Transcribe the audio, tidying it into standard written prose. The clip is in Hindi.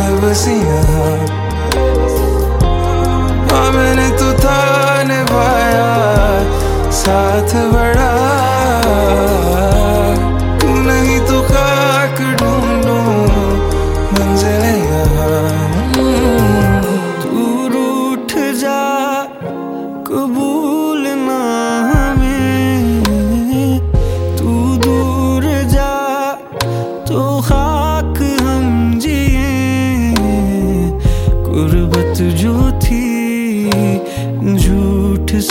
बस यहाँ। हाँ मैंने तो था निभाया साथ बड़ा, तू नहीं तो खाक ढूंढूं मंजिल यहाँ। तू रूठ जा कबूल ना हमें, तू दूर जा तो